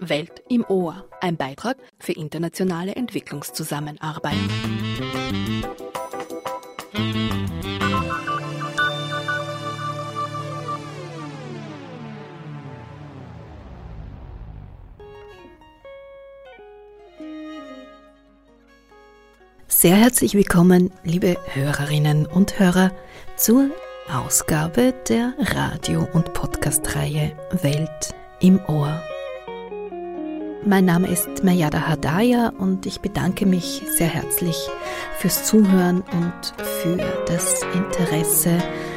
Welt im Ohr, ein Beitrag für internationale Entwicklungszusammenarbeit. Sehr herzlich willkommen, liebe Hörerinnen und Hörer, zur Ausgabe der Radio- und Podcast-Reihe Welt im Ohr. Mein Name ist Mejada Hadaya und ich bedanke mich sehr herzlich fürs Zuhören und für das Interesse.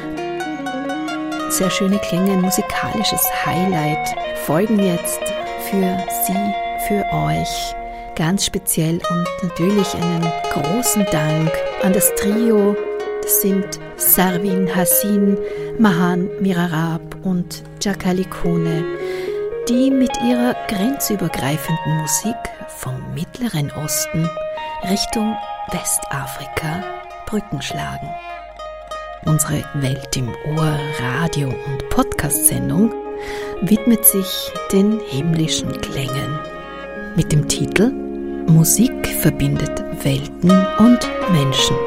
Sehr schöne Klänge, ein musikalisches Highlight folgen jetzt für Sie, für euch. Ganz speziell und natürlich einen großen Dank an das Trio. Das sind Sarwin Hassin, Mahan Mirarab und Jakali Kone, die mit ihrer grenzübergreifenden Musik vom Mittleren Osten Richtung Westafrika Brücken schlagen. Unsere Welt im Ohr Radio- und Podcast-Sendung widmet sich den himmlischen Klängen mit dem Titel Musik verbindet Welten und Menschen.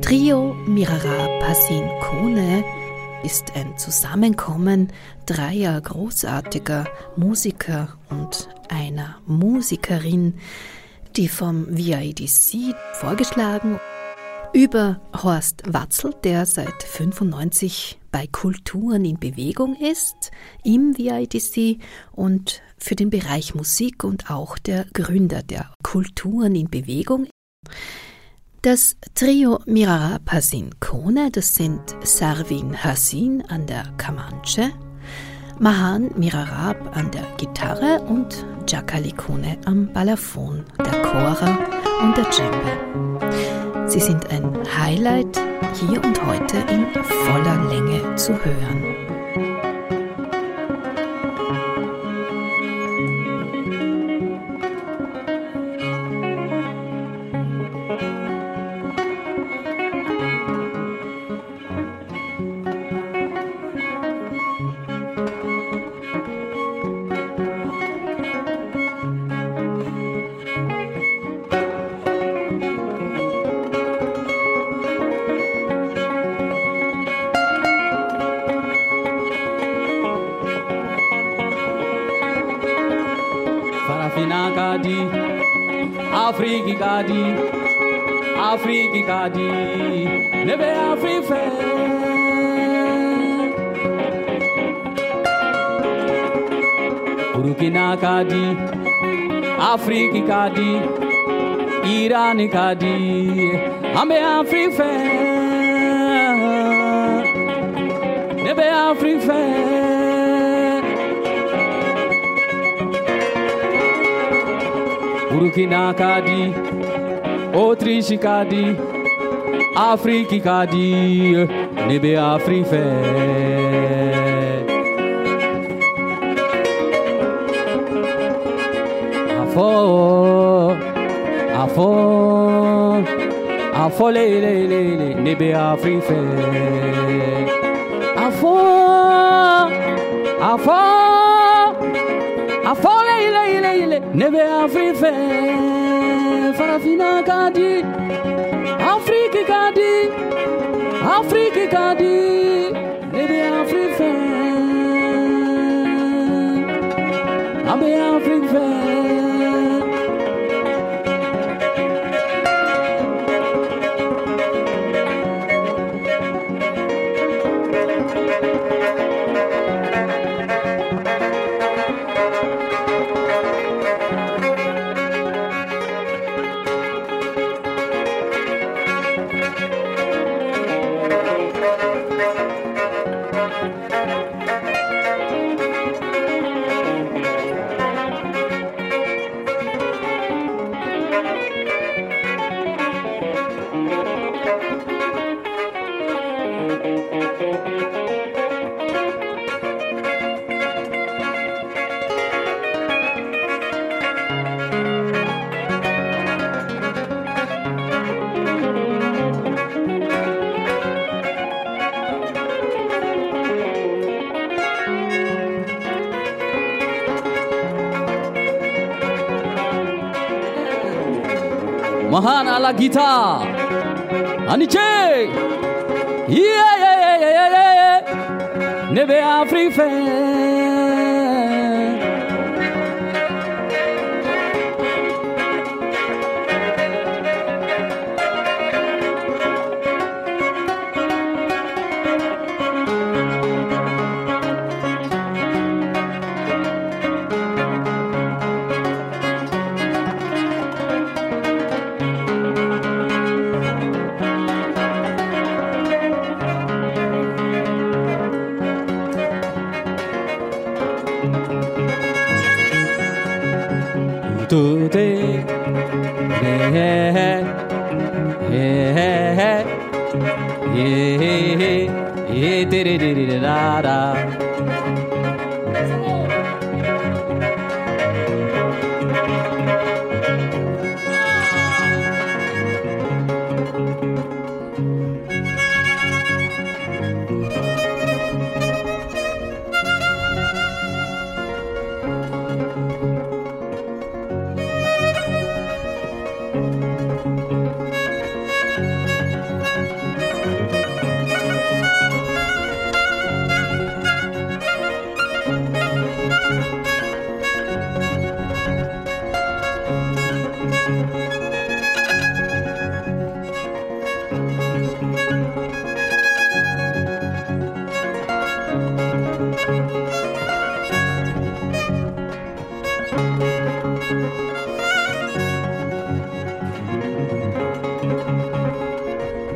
Trio Mirara Passin Kone ist ein Zusammenkommen dreier großartiger Musiker und einer Musikerin, die vom VIDC vorgeschlagen über Horst Watzl, der seit 1995 bei Kulturen in Bewegung ist, im VIDC und für den Bereich Musik und auch der Gründer der Kulturen in Bewegung. Das Trio Mirara Passin Kone, das sind Sarwin Hassin an der Kamanche, Mahan Mirarab an der Gitarre und Jakali Kone am Balafon, der Kora und der Djembe. Sie sind ein Highlight hier und heute in voller Länge zu hören. Afriki kadi, nebe Afrife. Burkina kadi, Afriki kadi, Iran kadi, ambe Afrife. Nebe Afrife. Burkina kadi, Autriche kadi, Afriki kadi, nebe Afrife. Afo le, nebe Afrife. Afo le, nebe Afrife. Farafina kadi, Afriki kadi, nebe Afrife, abe Afrife. Mahan ala guitar, Aniche, yeah, nebe Afrife.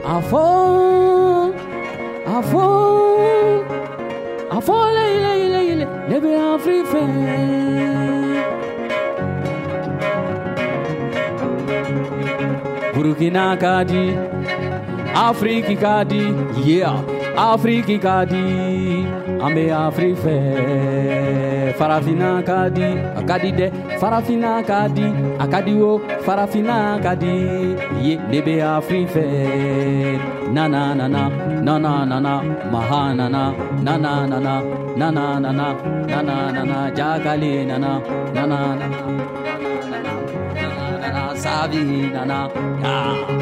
Afo, afo, afo, le, nebe Afrife. Burkina Kadi, Afriki Kadi, yeah, Afriki Kadi, ambe Afrife. Farafina Kadi, Akadi de, Farafina Kadi, Akadiwo, Farafina Kadi, ye nebe Afrife. Na na na na, na na na na, mahana na, na na na na, na na na na, na na na na, Jagali na na, na na na na, na na Savi na na, ya.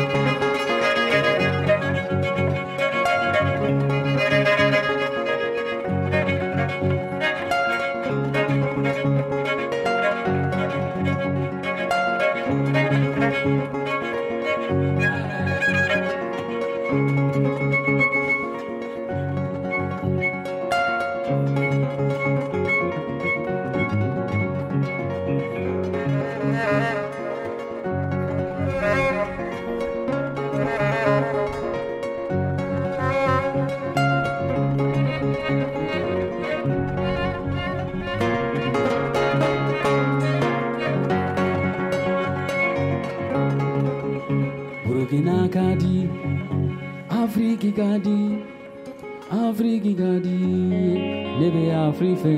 Burkina Kadi, Afriki Kadi, Afriki Kadi, nebe Afrife.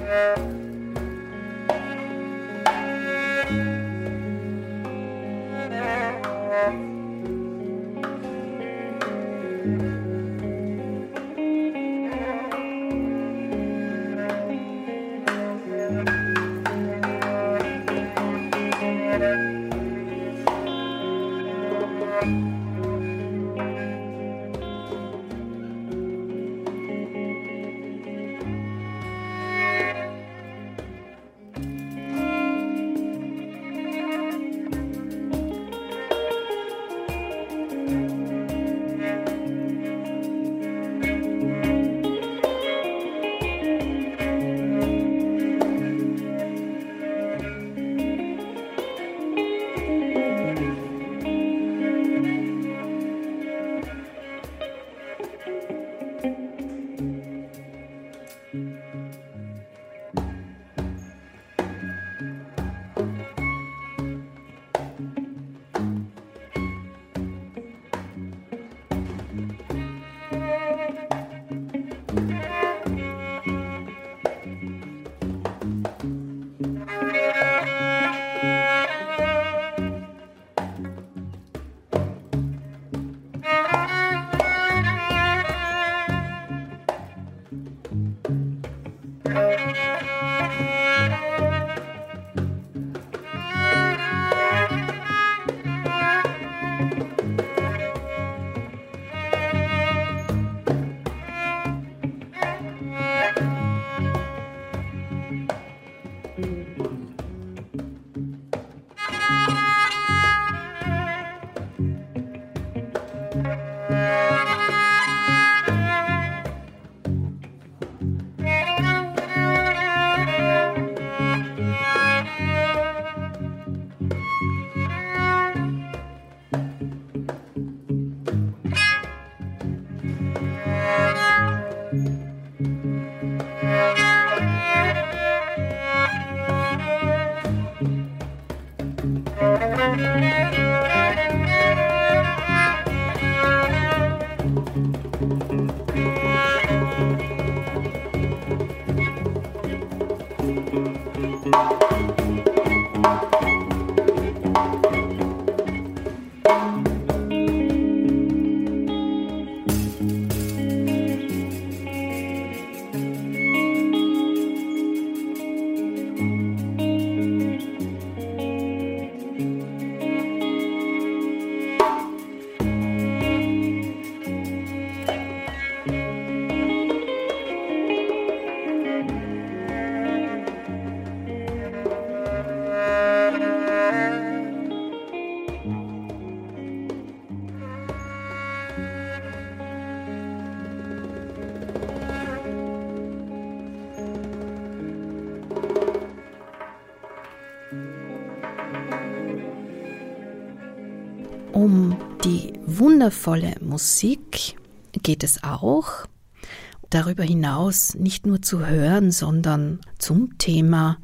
Um die wundervolle Musik geht es auch. Darüber hinaus nicht nur zu hören, sondern zum Thema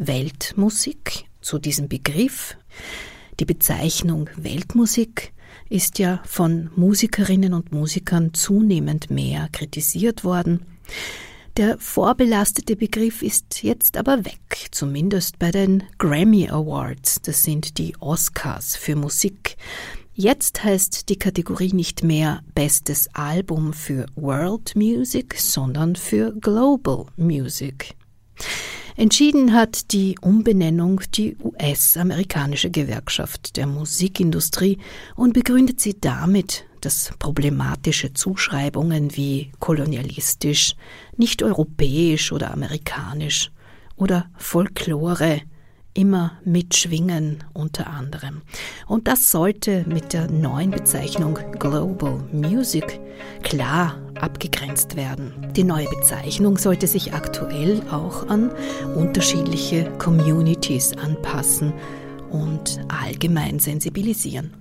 Weltmusik, zu diesem Begriff. Die Bezeichnung Weltmusik ist ja von Musikerinnen und Musikern zunehmend mehr kritisiert worden. Der vorbelastete Begriff ist jetzt aber weg, zumindest bei den Grammy Awards. Das sind die Oscars für Musik. Jetzt heißt die Kategorie nicht mehr Bestes Album für World Music, sondern für Global Music. Entschieden hat die Umbenennung die US-amerikanische Gewerkschaft der Musikindustrie und begründet sie damit, dass problematische Zuschreibungen wie kolonialistisch, nicht europäisch oder amerikanisch oder Folklore immer mitschwingen unter anderem. Und das sollte mit der neuen Bezeichnung Global Music klar abgegrenzt werden. Die neue Bezeichnung sollte sich aktuell auch an unterschiedliche Communities anpassen und allgemein sensibilisieren.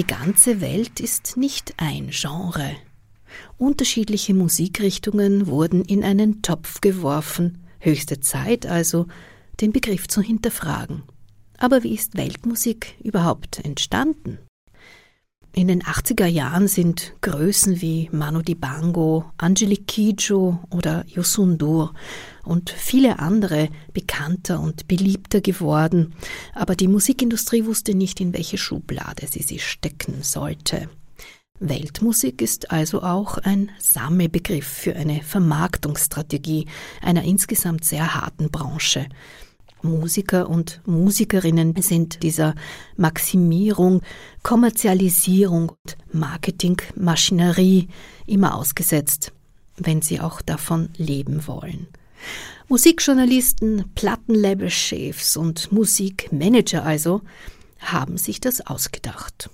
die ganze Welt ist nicht ein Genre. Unterschiedliche Musikrichtungen wurden in einen Topf geworfen. Höchste Zeit also, den Begriff zu hinterfragen. Aber wie ist Weltmusik überhaupt entstanden? In den 80er Jahren sind Größen wie Manu Dibango, Angelique Kidjo oder Youssou N'Dour und viele andere bekannter und beliebter geworden, aber die Musikindustrie wusste nicht, in welche Schublade sie stecken sollte. Weltmusik ist also auch ein Sammelbegriff für eine Vermarktungsstrategie einer insgesamt sehr harten Branche. Musiker und Musikerinnen sind dieser Maximierung, Kommerzialisierung und Marketingmaschinerie immer ausgesetzt, wenn sie auch davon leben wollen. Musikjournalisten, Plattenlabelchefs und Musikmanager also haben sich das ausgedacht.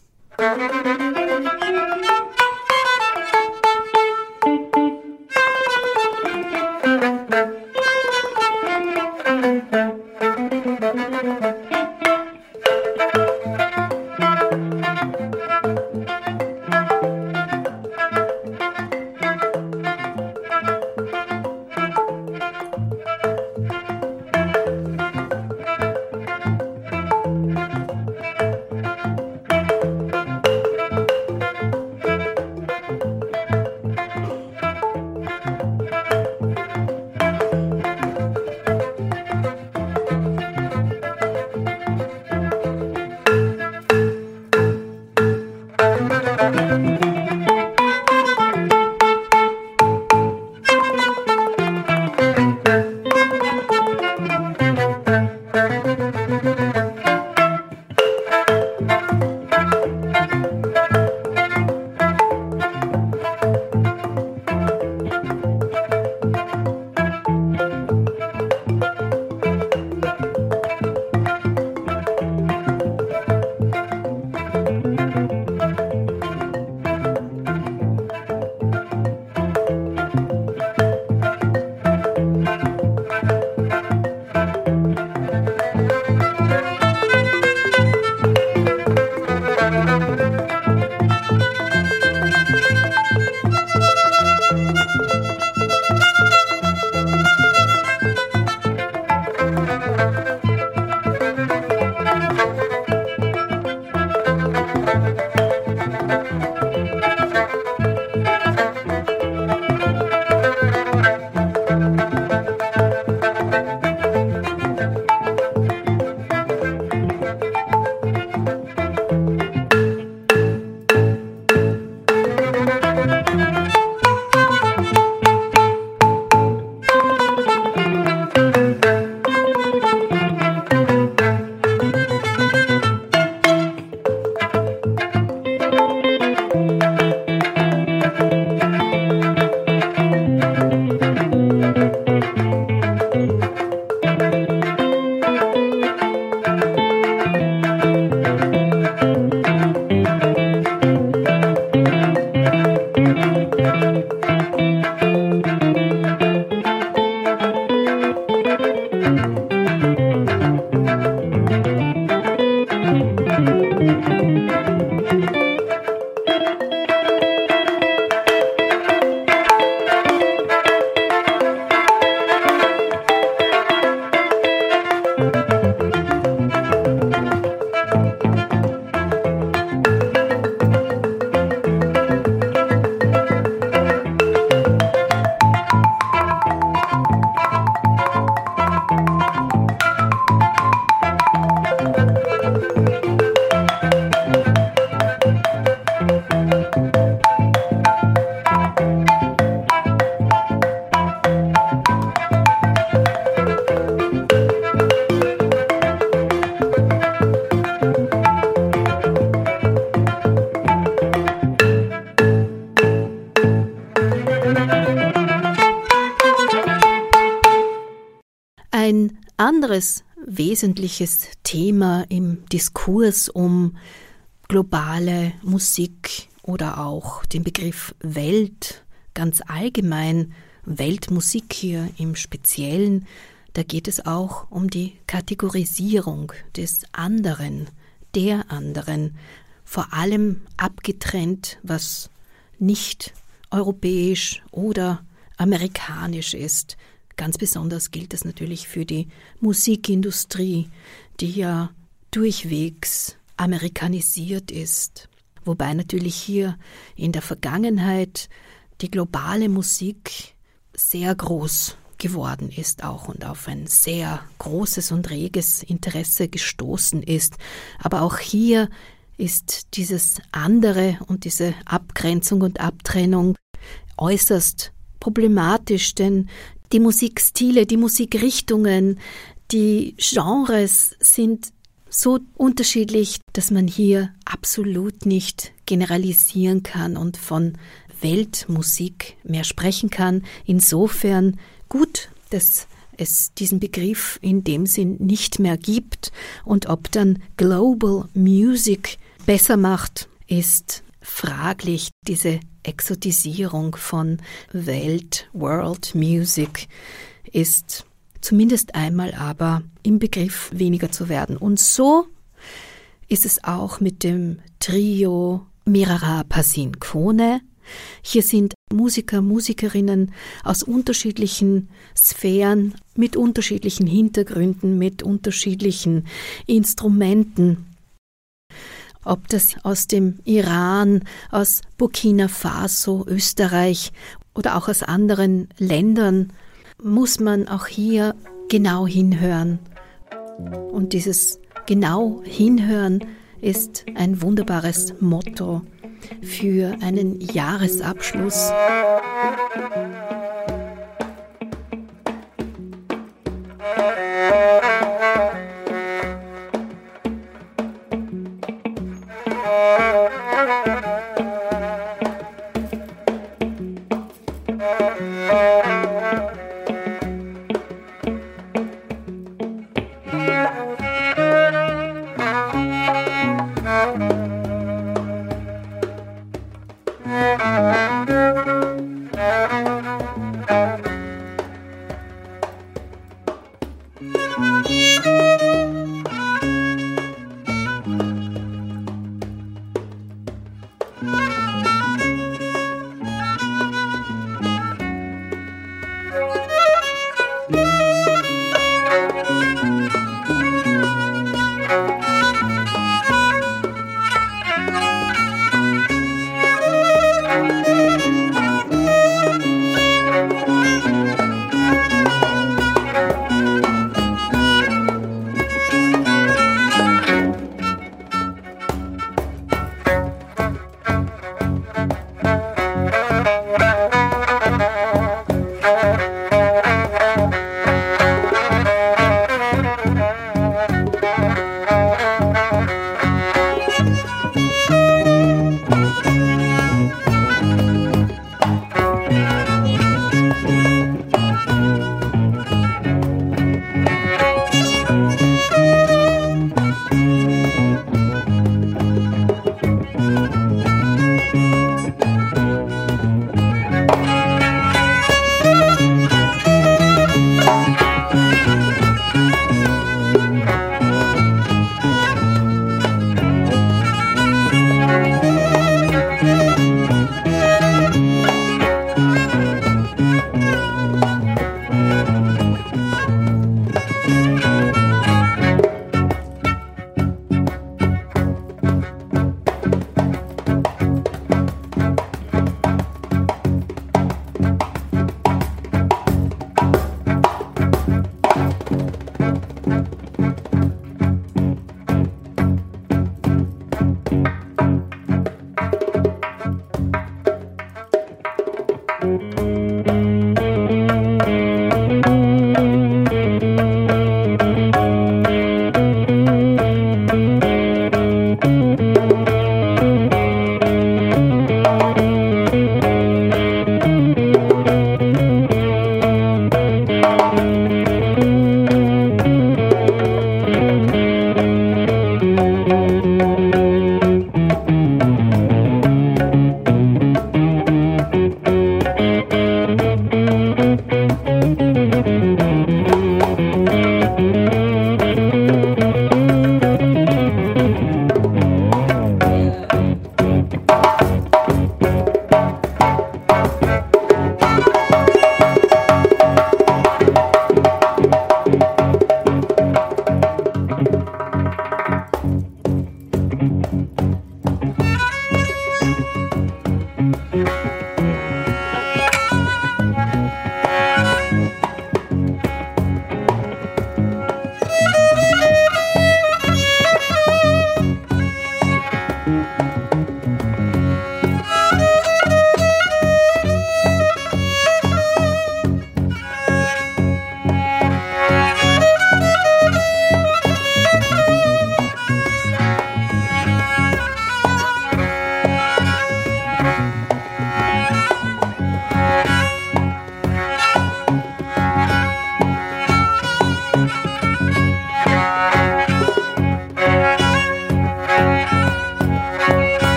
Ein anderes wesentliches Thema im Diskurs um globale Musik oder auch den Begriff Welt ganz allgemein, Weltmusik hier im Speziellen, da geht es auch um die Kategorisierung des anderen, der anderen, vor allem abgetrennt, was nicht europäisch oder amerikanisch ist. Ganz besonders gilt das natürlich für die Musikindustrie, die ja durchwegs amerikanisiert ist. Wobei natürlich hier in der Vergangenheit die globale Musik sehr groß geworden ist auch und auf ein sehr großes und reges Interesse gestoßen ist. Aber auch hier ist dieses andere und diese Abgrenzung und Abtrennung äußerst problematisch, denn die Musikstile, die Musikrichtungen, die Genres sind so unterschiedlich, dass man hier absolut nicht generalisieren kann und von Weltmusik mehr sprechen kann. Insofern gut, dass es diesen Begriff in dem Sinn nicht mehr gibt. Und ob dann Global Music besser macht, ist fraglich. Diese Exotisierung von World Music ist zumindest einmal aber im Begriff weniger zu werden. Und so ist es auch mit dem Trio Mirara Pasincone. Hier sind Musiker, Musikerinnen aus unterschiedlichen Sphären, mit unterschiedlichen Hintergründen, mit unterschiedlichen Instrumenten. Ob das aus dem Iran, aus Burkina Faso, Österreich oder auch aus anderen Ländern, muss man auch hier genau hinhören. Und dieses genau hinhören ist ein wunderbares Motto für einen Jahresabschluss.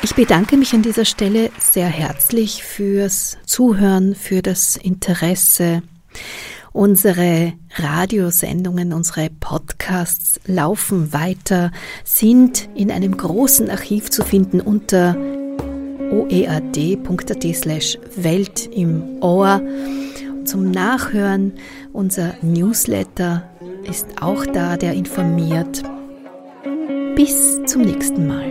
Ich bedanke mich an dieser Stelle sehr herzlich fürs Zuhören, für das Interesse. Unsere Radiosendungen, unsere Podcasts laufen weiter, sind in einem großen Archiv zu finden unter oead.at/Welt im Ohr. Zum Nachhören, unser Newsletter ist auch da, der informiert. Bis zum nächsten Mal.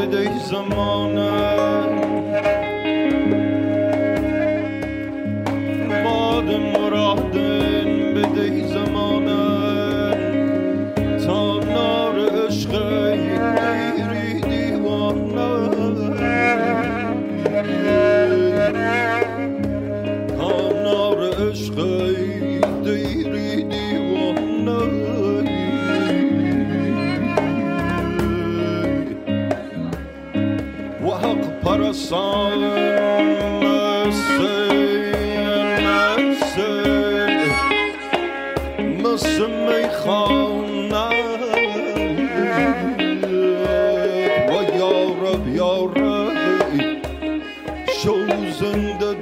بده زمانه باد مرادن بده زمانه تا نار عشق دیری دیوانه تا نار عشق دیری دیوانه و حق پرستان مثل میخانه و یارب یارب شو زنده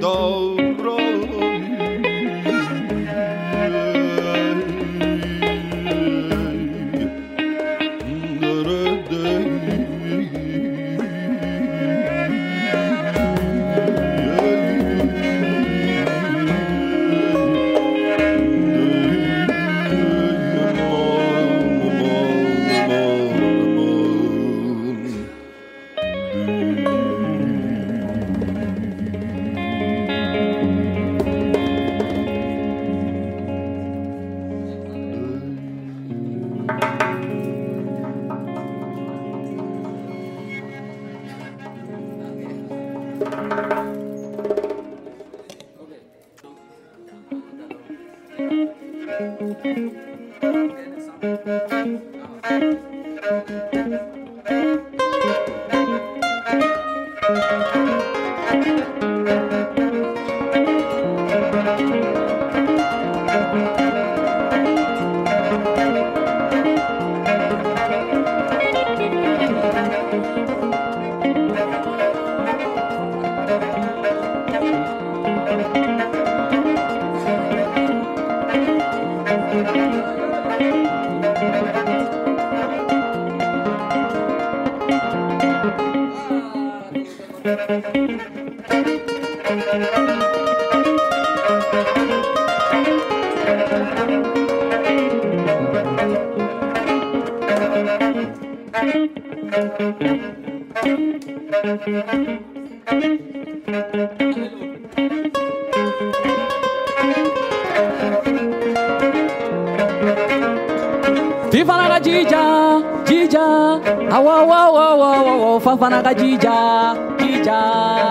Fifanaga jija, jija, awa wa wa wa wa wa, fafanaga jija, jija.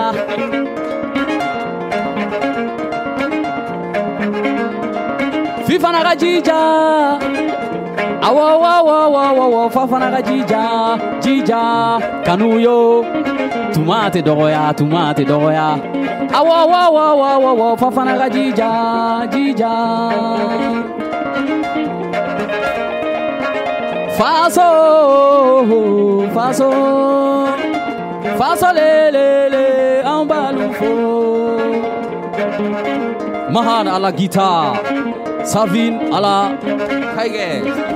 Fifanaga jija, awa wa wa wa wa wa, fafanaga jija, jija. Kanuyo, tumate dogoya. Awa wa wa wa wa wa, fafanaga jija, jija. Faso le ambalufo. Mahan ala guitar, Savin ala kaige.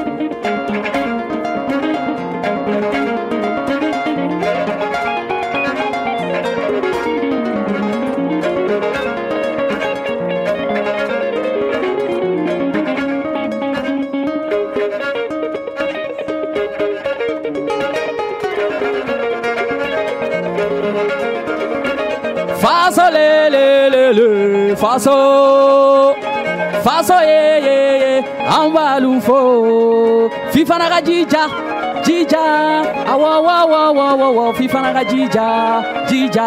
Faso le faso ye ambalufo. Fifanaga jija, jija, awa wa wa wa wa wa, fifanaga jija, jija.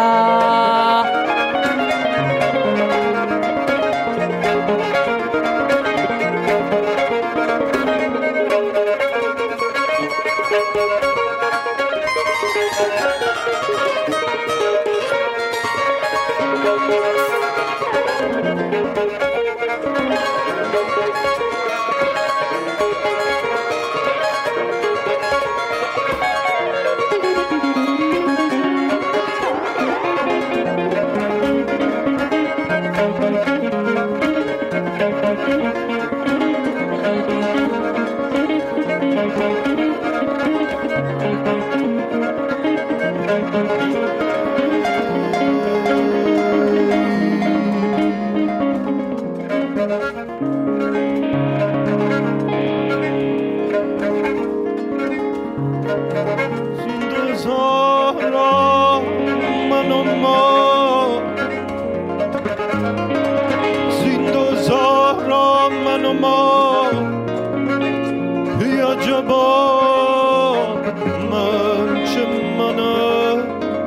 ما بیا جبا من چه منم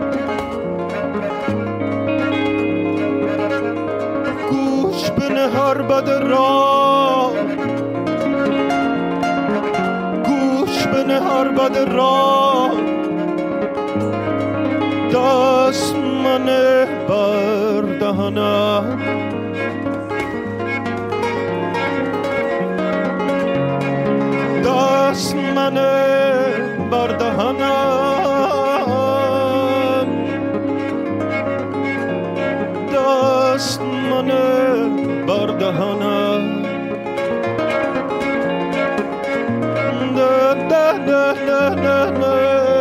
گوش بنه هر بد را گوش بنه هر بد را دست منه بر دهنم دست منه بر دهنم دست منه بر دهنم نه نه نه نه نه نه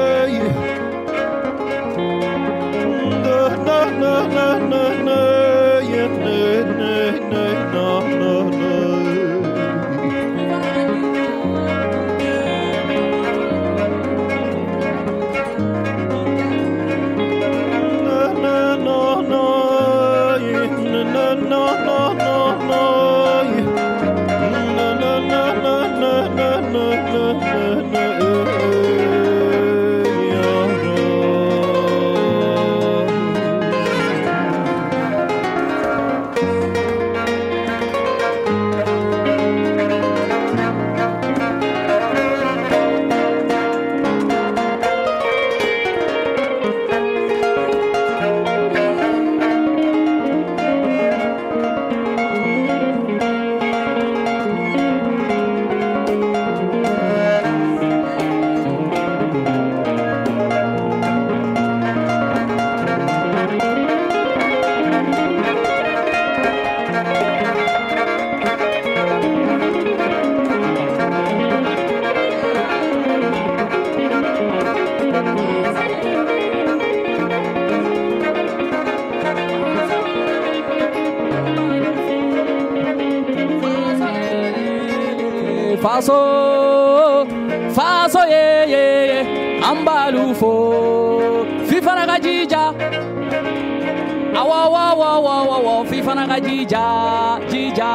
Faso ye ambalufo fifana gajija awa fifana gajija jija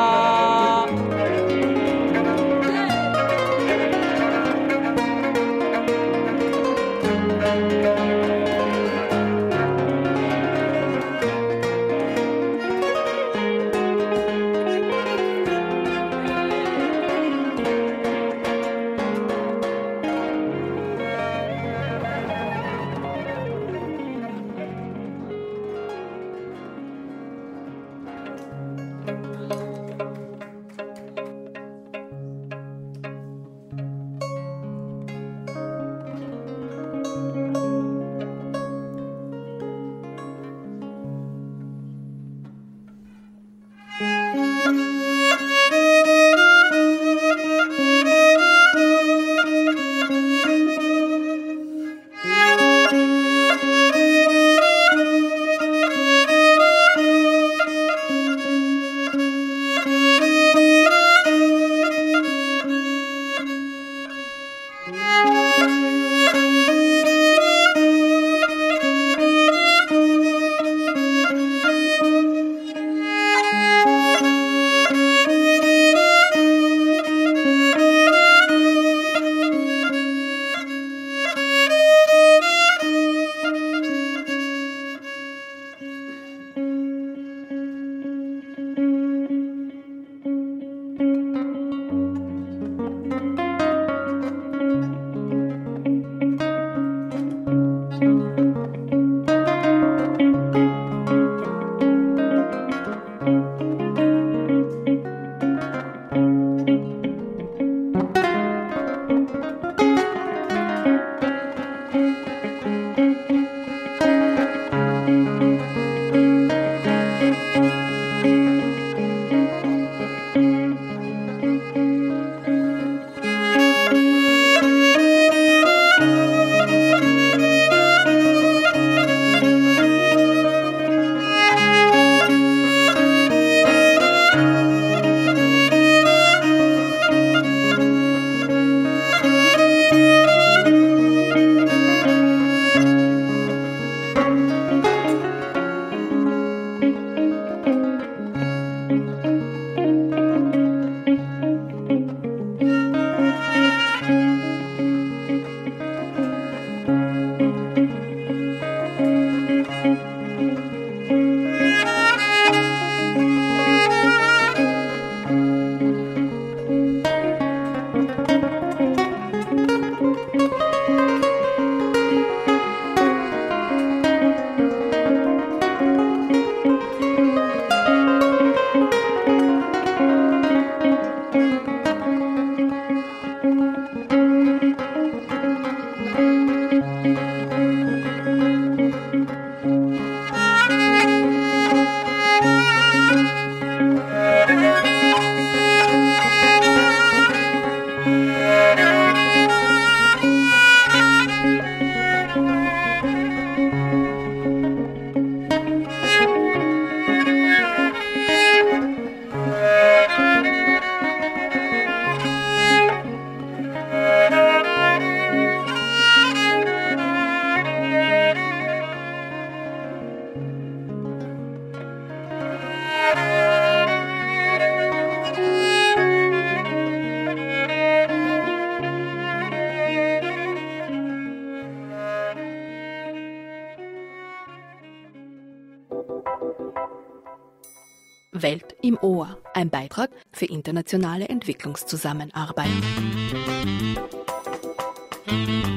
Welt im Ohr. Ein Beitrag für internationale Entwicklungszusammenarbeit.